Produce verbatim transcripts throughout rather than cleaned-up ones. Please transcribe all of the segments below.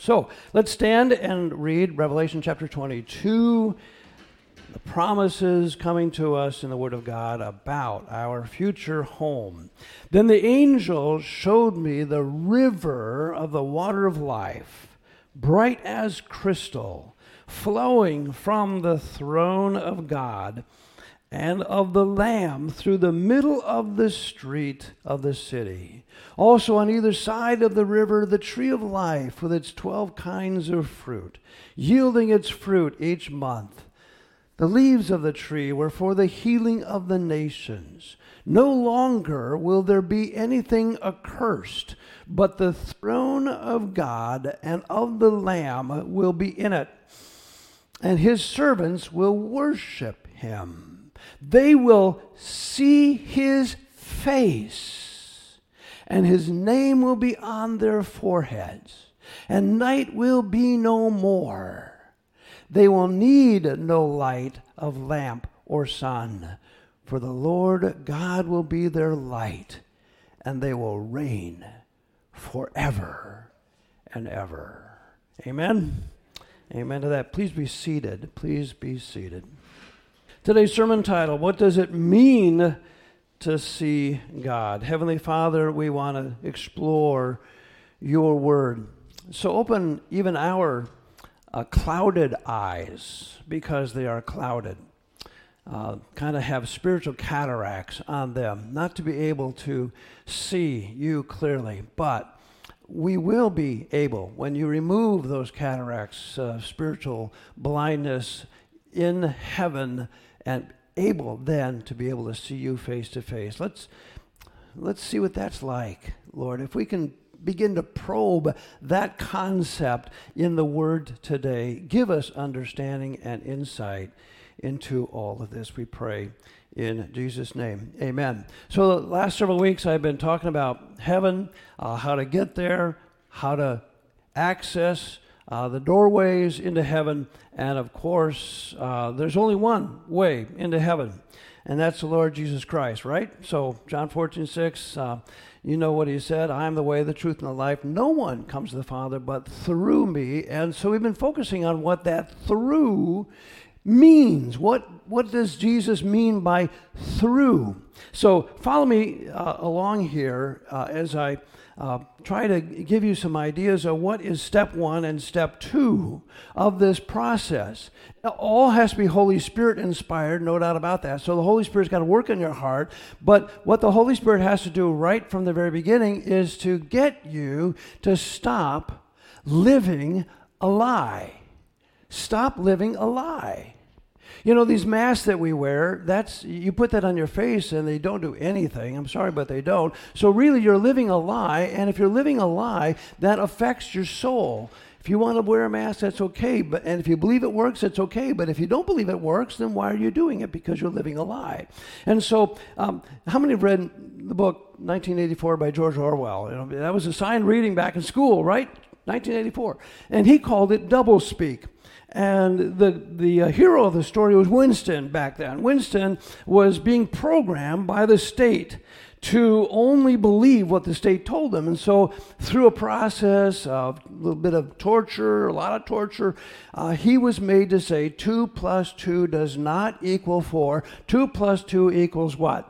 So let's stand and read Revelation chapter twenty-two, the promises coming to us in the Word of God about our future home. Then the angel showed me the river of the water of life, bright as crystal, flowing from the throne of God and of the Lamb through the middle of the street of the city. Also on either side of the river, the tree of life with its twelve kinds of fruit, yielding its fruit each month. The leaves of the tree were for the healing of the nations. No longer will there be anything accursed, but the throne of God and of the Lamb will be in it, and his servants will worship him. They will see his face, and his name will be on their foreheads, and night will be no more. They will need no light of lamp or sun, for the Lord God will be their light, and they will reign forever and ever. Amen? Amen to that. Please be seated. Please be seated. Today's sermon title, what does it mean to see God? Heavenly Father, we want to explore your word. So open even our uh, clouded eyes, because they are clouded. Uh, kind of have spiritual cataracts on them, not to be able to see you clearly. But we will be able, when you remove those cataracts, uh, spiritual blindness in heaven, and able then to be able to see you face to face. Let's let's see what that's like, Lord. If we can begin to probe that concept in the Word today, give us understanding and insight into all of this, we pray in Jesus' name. Amen. So the last several weeks I've been talking about heaven, uh, how to get there, how to access Uh, the doorways into heaven, and of course, uh, there's only one way into heaven, and that's the Lord Jesus Christ, right? So John fourteen six, uh, you know what he said, I am the way, the truth, and the life. No one comes to the Father but through me. And so we've been focusing on what that through means. What, what does Jesus mean by through? So follow me uh, along here uh, as I Uh, try to give you some ideas of what is step one and step two of this process. All has to be Holy Spirit inspired, no doubt about that. So the Holy Spirit's got to work in your heart. But what the Holy Spirit has to do right from the very beginning is to get you to stop living a lie. Stop living a lie. You know, these masks that we wear, that's, you put that on your face and they don't do anything. I'm sorry, but they don't. So really, you're living a lie, and if you're living a lie, that affects your soul. If you want to wear a mask, that's okay. But and if you believe it works, it's okay. But if you don't believe it works, then why are you doing it? Because you're living a lie. And so, um, how many have read the book nineteen eighty-four by George Orwell? You know, that was assigned reading back in school, right? nineteen eighty-four. And he called it doublespeak. And the, the uh, hero of the story was Winston back then. Winston was being programmed by the state to only believe what the state told them. And so through a process of a little bit of torture, a lot of torture, uh, he was made to say two plus two does not equal four. Two plus two equals what?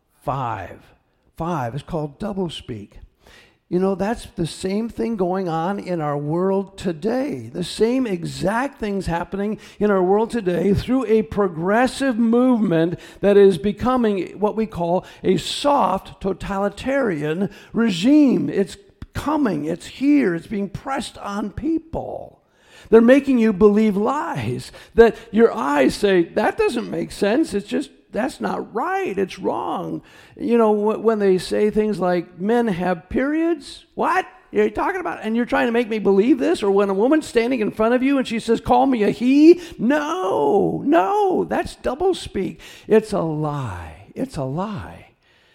Five. Five. It's called doublespeak. You know, that's the same thing going on in our world today. The same exact things happening in our world today through a progressive movement that is becoming what we call a soft totalitarian regime. It's coming. It's here. It's being pressed on people. They're making you believe lies that your eyes say, that doesn't make sense. It's just, that's not right. It's wrong. You know, when they say things like, men have periods, what? You're talking about, and you're trying to make me believe this? Or when a woman's standing in front of you and she says, call me a he? No, no, that's doublespeak. It's a lie. It's a lie.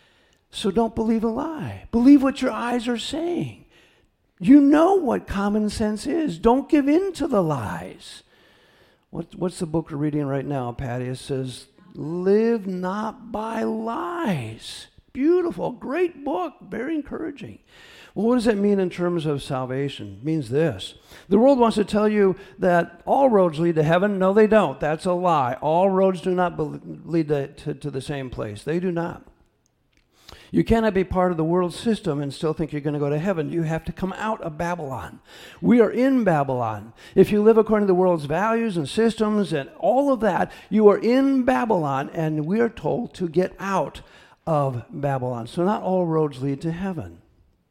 So don't believe a lie. Believe what your eyes are saying. You know what common sense is. Don't give in to the lies. What, what's the book we're reading right now, Patty? It says, live not by lies. beautiful, great book, very encouraging. Well, what does that mean in terms of salvation? It means this. The world wants to tell you that all roads lead to heaven. No, they don't. That's a lie. All roads do not be- lead to, to, to the same place. They do not. You cannot be part of the world system and still think you're going to go to heaven. You have to come out of Babylon. We are in Babylon. If you live according to the world's values and systems and all of that, you are in Babylon, and we are told to get out of Babylon. So not all roads lead to heaven.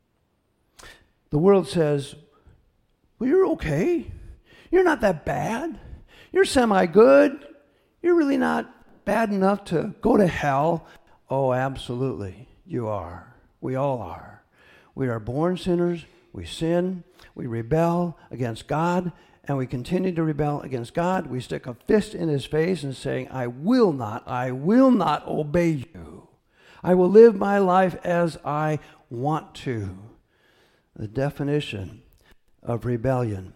The world says, well, you're okay. You're not that bad. You're semi-good. You're really not bad enough to go to hell. Oh, absolutely. You are. We all are. We are born sinners. We sin. We rebel against God, and we continue to rebel against God. We stick a fist in his face and saying, I will not, I will not obey you. I will live my life as I want to. The definition of rebellion.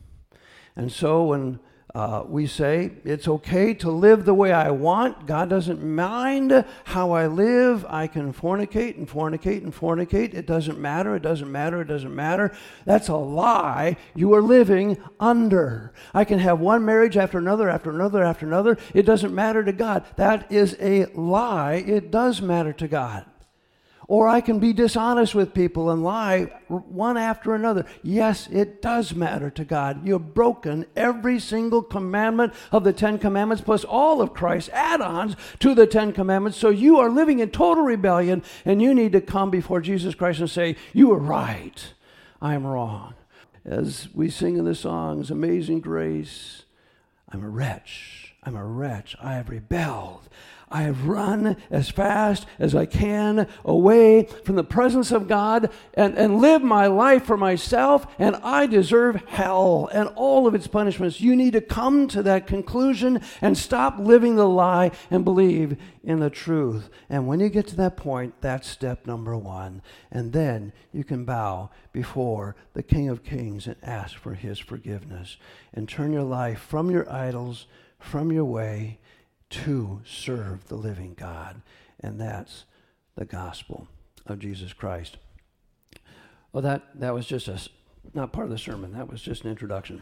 And so when Uh, we say, it's okay to live the way I want. God doesn't mind how I live. I can fornicate and fornicate and fornicate. It doesn't matter. It doesn't matter. It doesn't matter. That's a lie you are living under. I can have one marriage after another, after another, after another. It doesn't matter to God. That is a lie. It does matter to God. Or I can be dishonest with people and lie one after another. Yes, it does matter to God. You've broken every single commandment of the Ten Commandments plus all of Christ's add-ons to the Ten Commandments. So you are living in total rebellion, and you need to come before Jesus Christ and say, you were right. I am wrong. As we sing in the songs, Amazing Grace, I'm a wretch. I'm a wretch. I have rebelled. I have run as fast as I can away from the presence of God and, and live my life for myself, and I deserve hell and all of its punishments. You need to come to that conclusion and stop living the lie and believe in the truth. And when you get to that point, that's step number one. And then you can bow before the King of Kings and ask for his forgiveness and turn your life from your idols, from your way, to serve the living God. And that's the gospel of Jesus Christ. Well, that, that was just a, not part of the sermon. That was just an introduction.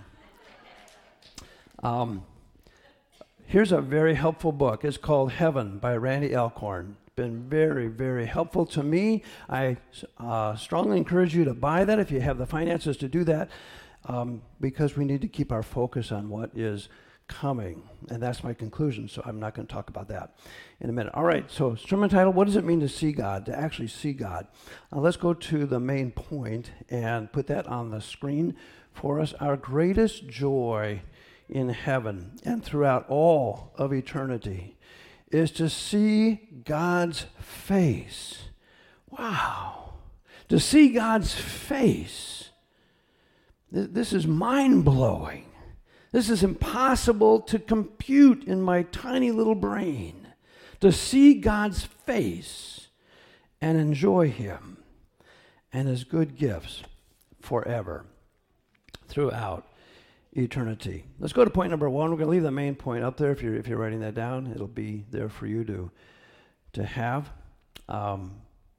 Um, here's a very helpful book. It's called Heaven by Randy Alcorn. Been very, very helpful to me. I uh, strongly encourage you to buy that if you have the finances to do that, um, because we need to keep our focus on what is coming. And that's my conclusion, so I'm not going to talk about that in a minute. All right, so sermon title, what does it mean to see God, to actually see God? Uh, let's go to the main point and put that on the screen for us. Our greatest joy in heaven and throughout all of eternity is to see God's face. Wow. To see God's face. Th- this is mind-blowing. This is impossible to compute in my tiny little brain. To see God's face and enjoy him and his good gifts forever, throughout eternity. Let's go to point number one. We're going to leave the main point up there. If you're, if you're writing that down, it'll be there for you to, to have. Um,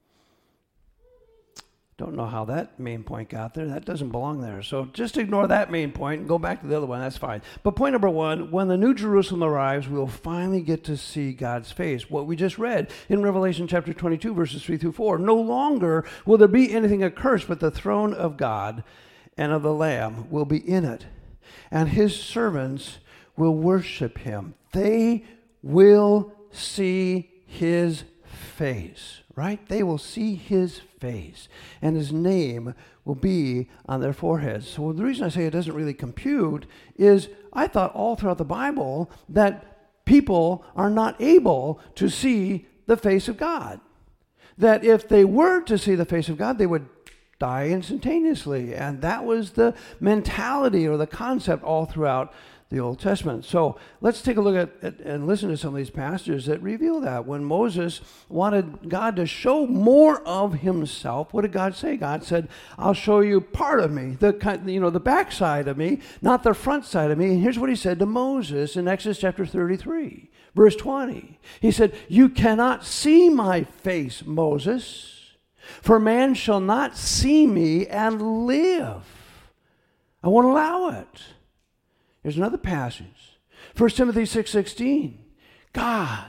Don't know how that main point got there. That doesn't belong there. So just ignore that main point and go back to the other one. That's fine. But point number one, when the New Jerusalem arrives, we'll finally get to see God's face. What we just read in Revelation chapter twenty-two, verses three through four. No longer will there be anything accursed, but the throne of God and of the Lamb will be in it. And his servants will worship him. They will see his face. Right? They will see his face, and his name will be on their foreheads. So the reason I say it doesn't really compute is I thought all throughout the Bible that people are not able to see the face of God. That if they were to see the face of God, they would die instantaneously. And that was the mentality or the concept all throughout the Old Testament. So let's take a look at, at and listen to some of these passages that reveal that. When Moses wanted God to show more of himself, what did God say? God said, I'll show you part of me, the you know the backside of me, not the front side of me. And here's what he said to Moses in Exodus chapter thirty-three, verse twenty. He said, you cannot see my face, Moses, for man shall not see me and live. I won't allow it. Here's another passage. First Timothy six sixteen. God,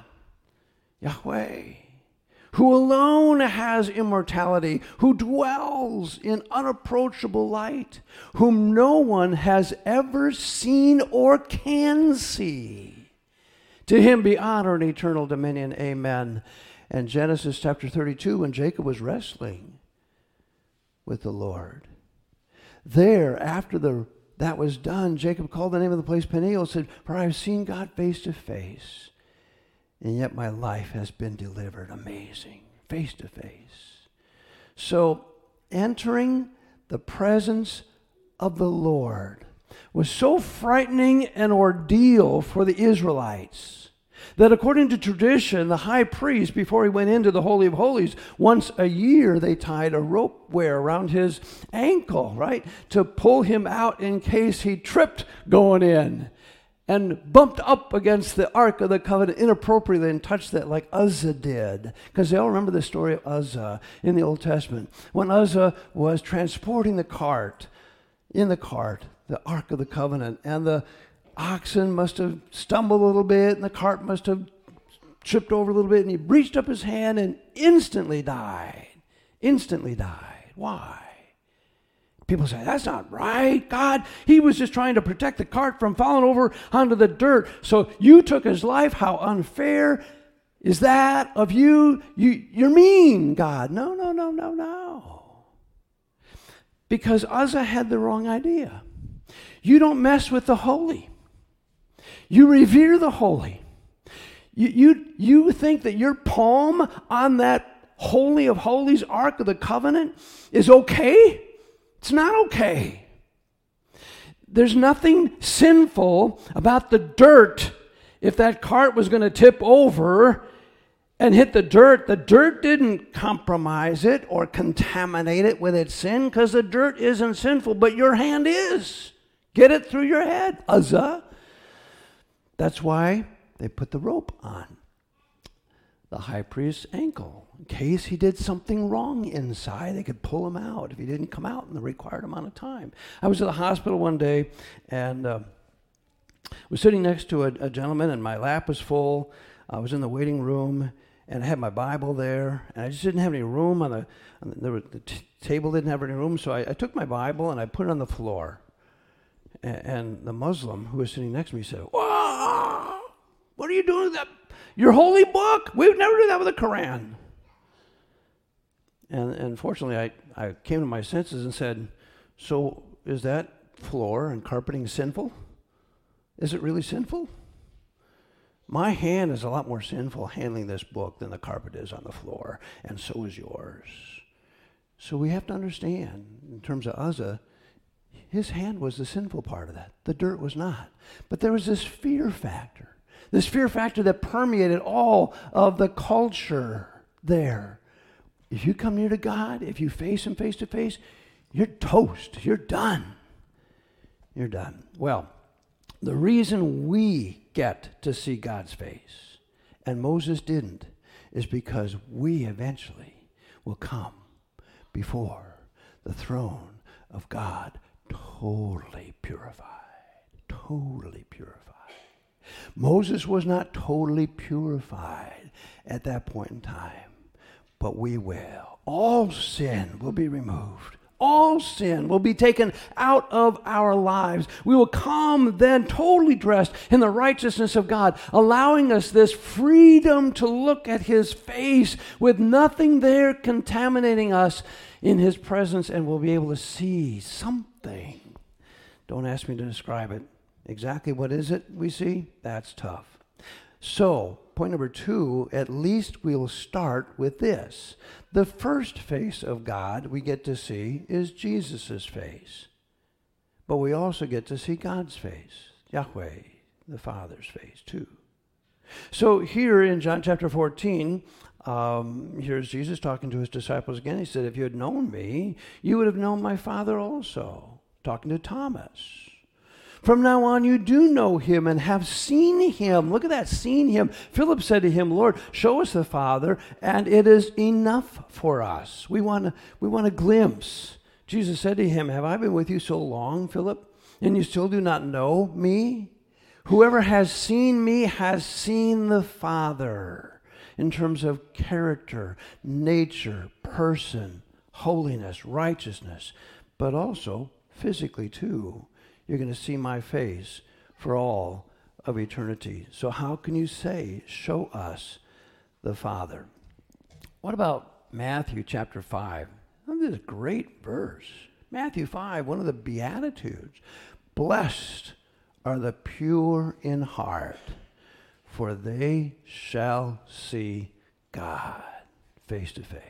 Yahweh, who alone has immortality, who dwells in unapproachable light, whom no one has ever seen or can see. To him be honor and eternal dominion. Amen. And Genesis chapter thirty-two, when Jacob was wrestling with the Lord, there, after the that was done, Jacob called the name of the place Peniel and said, for I have seen God face to face, and yet my life has been delivered. Amazing. Face to face. So, entering the presence of the Lord was so frightening an ordeal for the Israelites that according to tradition, the high priest, before he went into the Holy of Holies, once a year they tied a rope wear around his ankle, right, to pull him out in case he tripped going in and bumped up against the Ark of the Covenant inappropriately and touched that like Uzzah did. Because they all remember the story of Uzzah in the Old Testament. When Uzzah was transporting the cart, in the cart, the Ark of the Covenant, and the oxen must have stumbled a little bit, and the cart must have tripped over a little bit, and he reached up his hand and instantly died. Instantly died. Why? People say, that's not right, God. He was just trying to protect the cart from falling over onto the dirt. So you took his life. How unfair is that of you? you you're mean, God. No, no, no, no, no. Because Uzzah had the wrong idea. You don't mess with the holy. You revere the holy. You, you, you think that your palm on that Holy of Holies, Ark of the Covenant, is okay? It's not okay. There's nothing sinful about the dirt. If that cart was going to tip over and hit the dirt, the dirt didn't compromise it or contaminate it with its sin, because the dirt isn't sinful, but your hand is. Get it through your head, Uzzah. That's why they put the rope on the high priest's ankle. In case he did something wrong inside, they could pull him out if he didn't come out in the required amount of time. I was at the hospital one day and uh, was sitting next to a, a gentleman, and my lap was full. I was in the waiting room, and I had my Bible there, and I just didn't have any room on the, on the, there was, the t- table didn't have any room, so I, I took my Bible and I put it on the floor. And the Muslim who was sitting next to me said, "Whoa, what are you doing with that? Your holy book? We would never do that with the Quran." And, and fortunately, I, I came to my senses and said, so is that floor and carpeting sinful? Is it really sinful? My hand is a lot more sinful handling this book than the carpet is on the floor, and so is yours. So we have to understand, in terms of Uzzah, his hand was the sinful part of that. The dirt was not. But there was this fear factor. This fear factor that permeated all of the culture there. If you come near to God, if you face him face to face, you're toast. You're done. You're done. Well, the reason we get to see God's face, and Moses didn't, is because we eventually will come before the throne of God totally purified. Totally purified. Moses was not totally purified at that point in time, but we will. All sin will be removed. All sin will be taken out of our lives. We will come then totally dressed in the righteousness of God, allowing us this freedom to look at his face with nothing there contaminating us in his presence, and we'll be able to see something. Don't ask me to describe it. Exactly what is it we see? That's tough. So, point number two, at least we'll start with this. The first face of God we get to see is Jesus' face. But we also get to see God's face. Yahweh, the Father's face too. So here in John chapter fourteen, um, here's Jesus talking to his disciples again. He said, if you had known me, you would have known my Father also. Talking to Thomas. From now on, you do know him and have seen him. Look at that, seen him. Philip said to him, Lord, show us the Father, and it is enough for us. We want, a, we want a glimpse. Jesus said to him, have I been with you so long, Philip, and you still do not know me? Whoever has seen me has seen the Father in terms of character, nature, person, holiness, righteousness, but also physically too. You're going to see my face for all of eternity. So how can you say, show us the Father? What about Matthew chapter five? Oh, this is a great verse. Matthew five, one of the Beatitudes. Blessed are the pure in heart, for they shall see God face to face.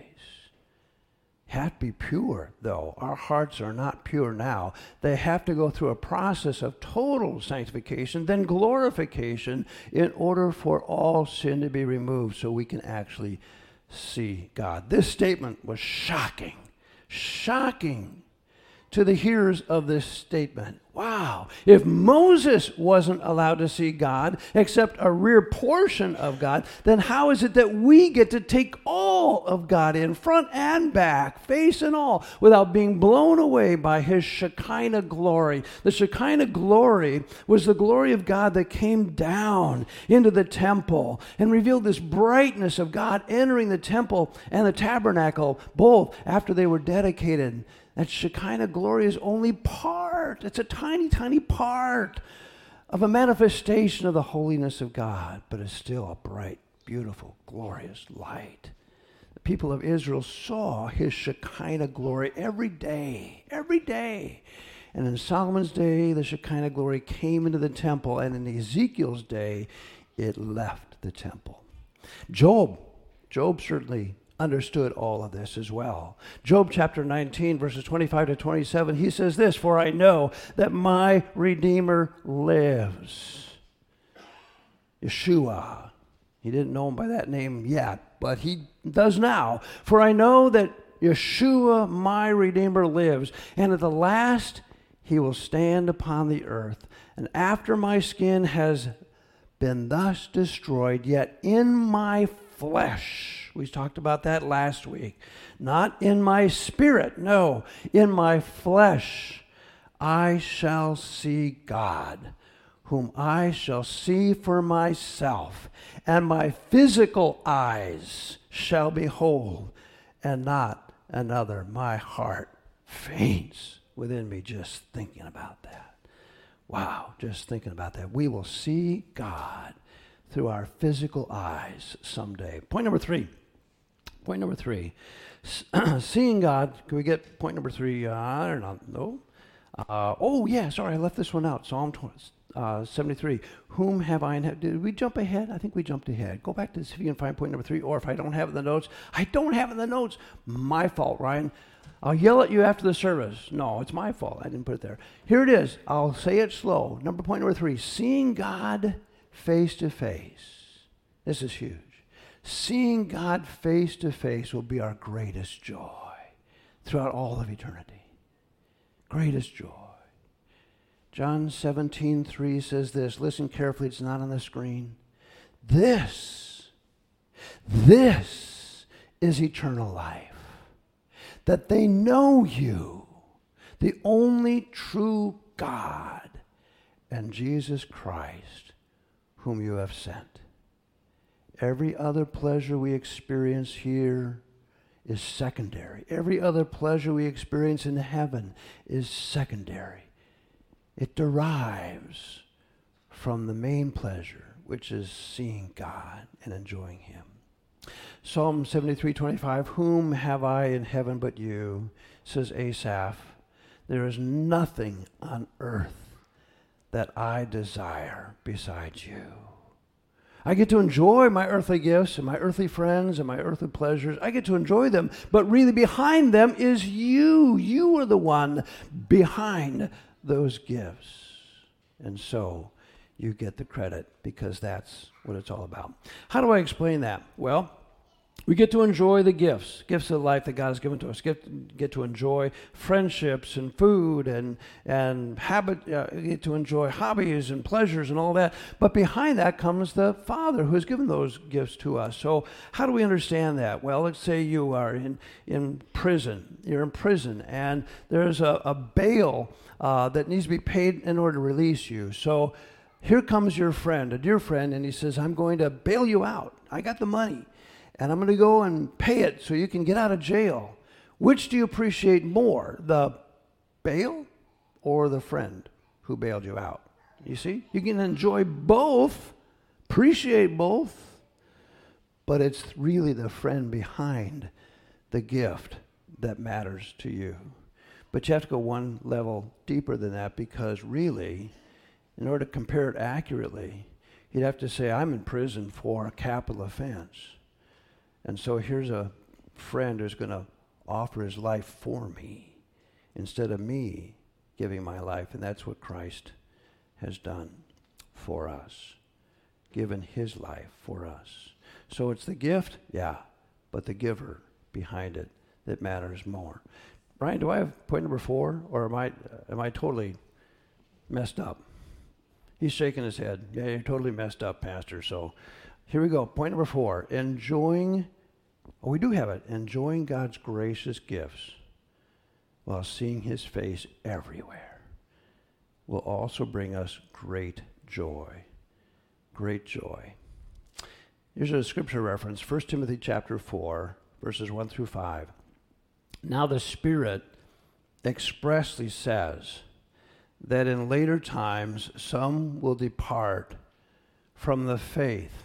Have to be pure, though. Our hearts are not pure now. They have to go through a process of total sanctification, then glorification, in order for all sin to be removed so we can actually see God. This statement was shocking, shocking to the hearers of this statement. Wow. If Moses wasn't allowed to see God, except a rear portion of God, then how is it that we get to take all of God in, front and back, face and all, without being blown away by his Shekinah glory? The Shekinah glory was the glory of God that came down into the temple and revealed this brightness of God entering the temple and the tabernacle, both after they were dedicated. That Shekinah glory is only part. It's a tiny, tiny part of a manifestation of the holiness of God, but it's still a bright, beautiful, glorious light. The people of Israel saw his Shekinah glory every day, every day. And in Solomon's day, the Shekinah glory came into the temple, and in Ezekiel's day, it left the temple. Job, Job certainly understood all of this as well. Job chapter nineteen, verses twenty-five to twenty-seven, he says this, for I know that my Redeemer lives. Yeshua. He didn't know him by that name yet, but he does now. For I know that Yeshua, my Redeemer, lives, and at the last he will stand upon the earth. And after my skin has been thus destroyed, yet in my flesh, we talked about that last week. Not in my spirit, no. In my flesh, I shall see God, whom I shall see for myself, and my physical eyes shall behold, and not another. My heart faints within me just thinking about that. Wow, just thinking about that. We will see God through our physical eyes someday. Point number three. Point number three. Seeing God. Can we get point number three? Uh, I don't know. No. Uh, oh, yeah. Sorry, I left this one out. Psalm uh, seventy-three. Whom have I in heaven? Did we jump ahead? I think we jumped ahead. Go back to see if you can find point number three. Or if I don't have it in the notes, I don't have it in the notes. My fault, Ryan. I'll yell at you after the service. No, it's my fault. I didn't put it there. Here it is. I'll say it slow. Number point number three. Seeing God face to face. This is huge. Seeing God face to face will be our greatest joy throughout all of eternity. Greatest joy. John seventeen three says this. Listen carefully. It's not on the screen. This, this is eternal life. That they know you, the only true God, and Jesus Christ, whom you have sent. Every other pleasure we experience here is secondary. Every other pleasure we experience in heaven is secondary. It derives from the main pleasure, which is seeing God and enjoying him. Psalm seventy-three twenty-five, whom have I in heaven but you, says Asaph. There is nothing on earth that I desire besides you. I get to enjoy my earthly gifts and my earthly friends and my earthly pleasures. I get to enjoy them, but really behind them is you. You are the one behind those gifts. And so you get the credit because that's what it's all about. How do I explain that? Well, we get to enjoy the gifts, gifts of life that God has given to us. Get, get to enjoy friendships and food and and habit. Uh, get to enjoy hobbies and pleasures and all that. But behind that comes the Father who has given those gifts to us. So how do we understand that? Well, let's say you are in in prison. You're in prison, and there's a, a bail uh, that needs to be paid in order to release you. So here comes your friend, a dear friend, and he says, "I'm going to bail you out. I got the money. And I'm going to go and pay it so you can get out of jail." Which do you appreciate more, the bail or the friend who bailed you out? You see, you can enjoy both, appreciate both, but it's really the friend behind the gift that matters to you. But you have to go one level deeper than that, because really, in order to compare it accurately, you'd have to say, I'm in prison for a capital offense. And so here's a friend who's going to offer his life for me instead of me giving my life. And that's what Christ has done for us, given his life for us. So it's the gift, yeah, but the giver behind it that matters more. Brian, do I have point number four, or am I, am I totally messed up? He's shaking his head. Yeah, you're totally messed up, Pastor. So here we go. Point number four, enjoying, oh, we do have it, enjoying God's gracious gifts while seeing his face everywhere will also bring us great joy. Great joy. Here's a scripture reference, First Timothy chapter four, verses one through five. Now the Spirit expressly says that in later times some will depart from the faith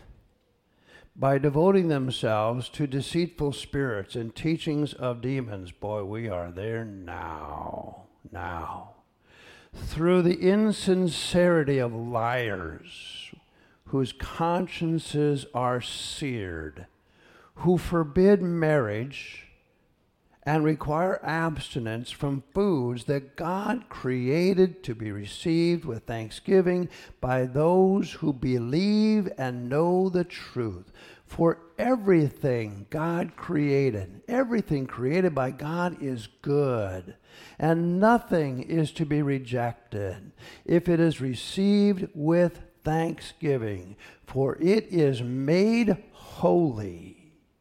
by devoting themselves to deceitful spirits and teachings of demons. Boy, we are there now, now. Through the insincerity of liars, whose consciences are seared, who forbid marriage and require abstinence from foods that God created to be received with thanksgiving by those who believe and know the truth. For everything God created, everything created by God is good, and nothing is to be rejected if it is received with thanksgiving, for it is made holy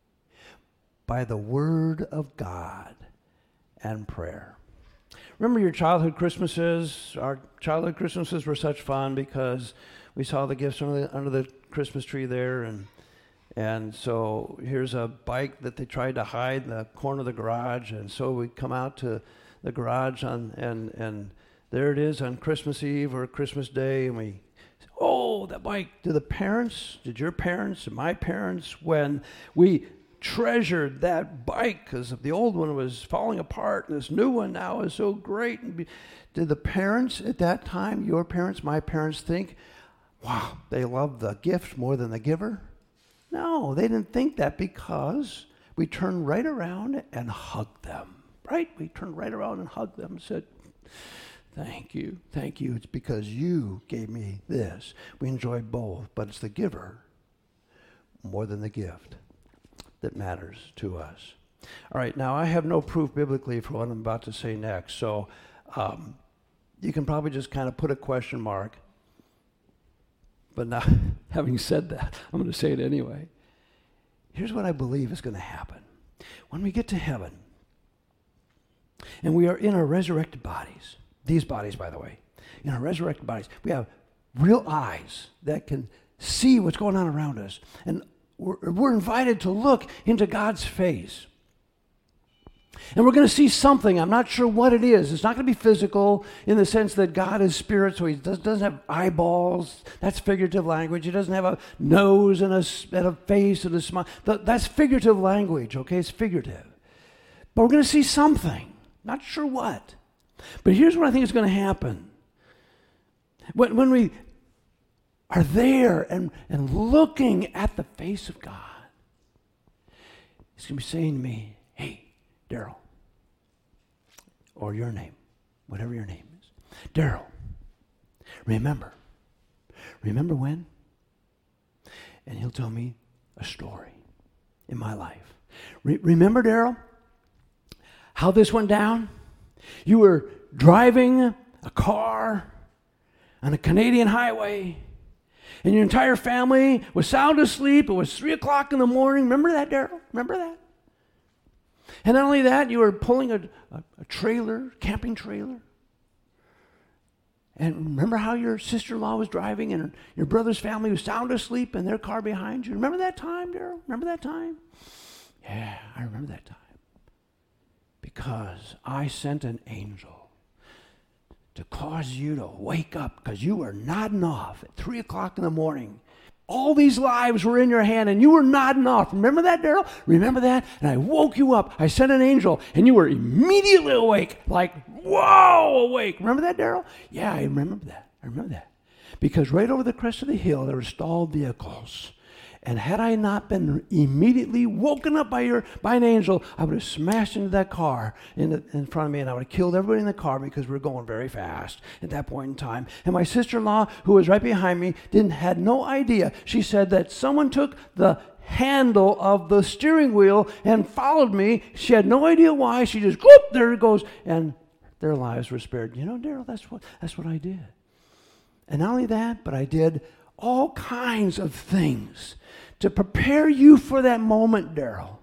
by the word of God and prayer. Remember your childhood Christmases? Our childhood Christmases were such fun because we saw the gifts under the, under the Christmas tree there, and and so here's a bike that they tried to hide in the corner of the garage, and so we come out to the garage on and and there it is on Christmas Eve or Christmas Day, and we, oh, that bike. Did the parents, did your parents and my parents, when we treasured that bike because the old one was falling apart and this new one now is so great. Did the parents at that time, your parents, my parents, think, wow, they love the gift more than the giver? No, they didn't think that, because we turned right around and hugged them, right? We turned right around and hugged them and said, thank you, thank you. It's because you gave me this. We enjoy both, but it's the giver more than the gift that matters to us. All right, now I have no proof biblically for what I'm about to say next, so um, you can probably just kind of put a question mark. But now, having said that, I'm going to say it anyway. Here's what I believe is going to happen. When we get to heaven, and we are in our resurrected bodies, these bodies, by the way, in our resurrected bodies, we have real eyes that can see what's going on around us, and We're, we're invited to look into God's face. And we're going to see something. I'm not sure what it is. It's not going to be physical in the sense that God is spirit, so he does, doesn't have eyeballs. That's figurative language. He doesn't have a nose and a, and a face and a smile. That's figurative language, okay? It's figurative. But we're going to see something. Not sure what. But here's what I think is going to happen. When, when we are there and, and looking at the face of God, he's going to be saying to me, hey, Daryl, or your name, whatever your name is. Daryl, remember. Remember when? And he'll tell me a story in my life. Re- remember, Daryl, how this went down? You were driving a car on a Canadian highway, and your entire family was sound asleep. It was three o'clock in the morning. Remember that, Daryl? Remember that? And not only that, you were pulling a, a, a trailer, camping trailer. And remember how your sister-in-law was driving and your brother's family was sound asleep in their car behind you? Remember that time, Daryl? Remember that time? Yeah, I remember that time. Because I sent an angel to cause you to wake up because you were nodding off at three o'clock in the morning. All these lives were in your hand and you were nodding off. Remember that, Daryl? Remember that? And I woke you up. I sent an angel and you were immediately awake. Like, whoa, awake. Remember that, Daryl? Yeah, I remember that. I remember that. Because right over the crest of the hill, there were stalled vehicles. And had I not been immediately woken up by your by an angel, I would have smashed into that car in, the, in front of me, and I would have killed everybody in the car because we were going very fast at that point in time. And my sister-in-law, who was right behind me, didn't had no idea. She said that someone took the handle of the steering wheel and followed me. She had no idea why. She just, whoop, there it goes. And their lives were spared. You know, Daryl, that's what that's what I did. And not only that, but I did all kinds of things to prepare you for that moment, Daryl.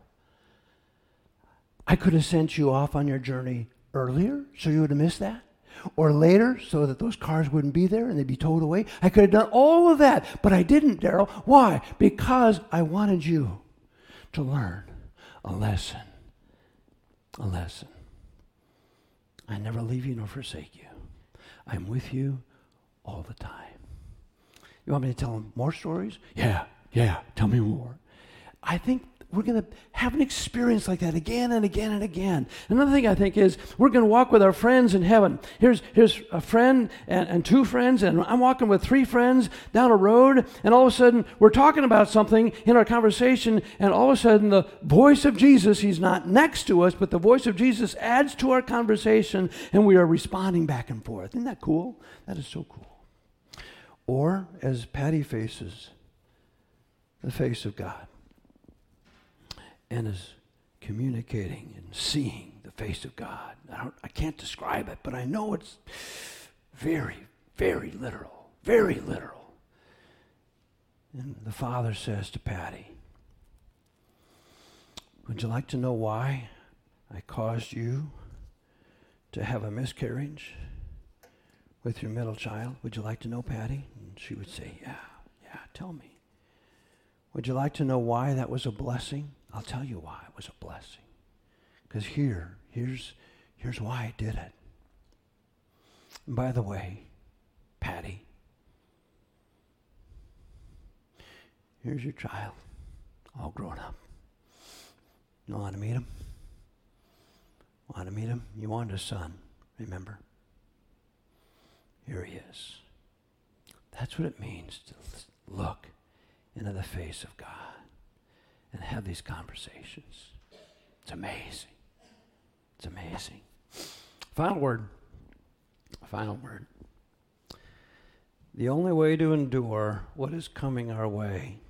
I could have sent you off on your journey earlier so you would have missed that. Or later so that those cars wouldn't be there and they'd be towed away. I could have done all of that, but I didn't, Daryl. Why? Because I wanted you to learn a lesson. A lesson. I never leave you nor forsake you. I'm with you all the time. You want me to tell them more stories? Yeah. Yeah, tell me more. I think we're going to have an experience like that again and again and again. Another thing I think is we're going to walk with our friends in heaven. Here's here's a friend and, and two friends, and I'm walking with three friends down a road, and all of a sudden we're talking about something in our conversation, and all of a sudden the voice of Jesus, he's not next to us, but the voice of Jesus adds to our conversation, and we are responding back and forth. Isn't that cool? That is so cool. Or as Patty faces the face of God and is communicating and seeing the face of God. I, don't, I can't describe it, but I know it's very, very literal, very literal. And the Father says to Patty, would you like to know why I caused you to have a miscarriage with your middle child? Would you like to know, Patty? And she would say, yeah, yeah, tell me. Would you like to know why that was a blessing? I'll tell you why it was a blessing. Because here, here's, here's why I did it. And by the way, Patty, here's your child, all grown up. You want to meet him? Want to meet him? You wanted a son, remember? Here he is. That's what it means to look into the face of God and have these conversations. It's amazing. It's amazing. Final word. Final word. The only way to endure what is coming our way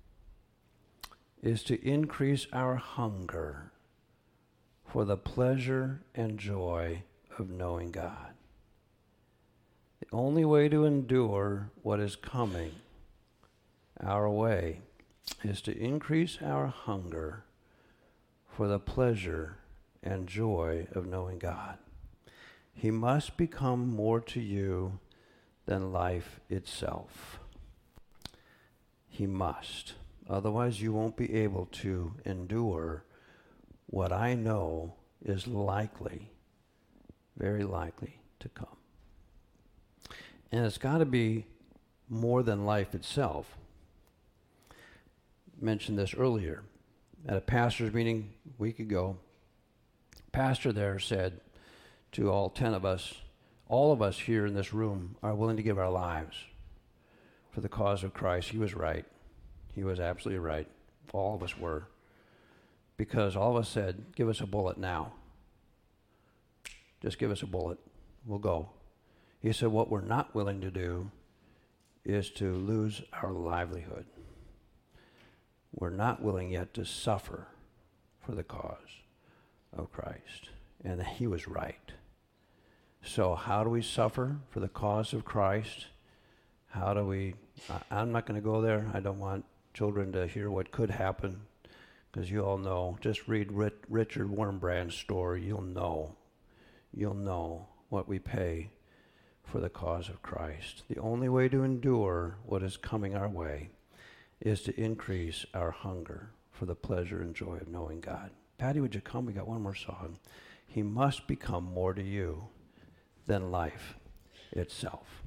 is to increase our hunger for the pleasure and joy of knowing God. The only way to endure what is coming our way is to increase our hunger for the pleasure and joy of knowing God. He must become more to you than life itself. He must. Otherwise, you won't be able to endure what I know is likely, very likely to come. And it's got to be more than life itself. Mentioned this earlier at a pastor's meeting a week ago. Pastor there said to all ten of us, all of us here in this room are willing to give our lives for the cause of Christ. He was right. He was absolutely right. All of us were. Because all of us said, give us a bullet now. Just give us a bullet. We'll go. He said what we're not willing to do is to lose our livelihood. We're not willing yet to suffer for the cause of Christ. And he was right. So how do we suffer for the cause of Christ? How do we, I, I'm not going to go there. I don't want children to hear what could happen, because you all know. Just read Rich, Richard Wurmbrand's story. You'll know. You'll know what we pay for the cause of Christ. The only way to endure what is coming our way is to increase our hunger for the pleasure and joy of knowing God. Patty, would you come? We got one more song. He must become more to you than life itself.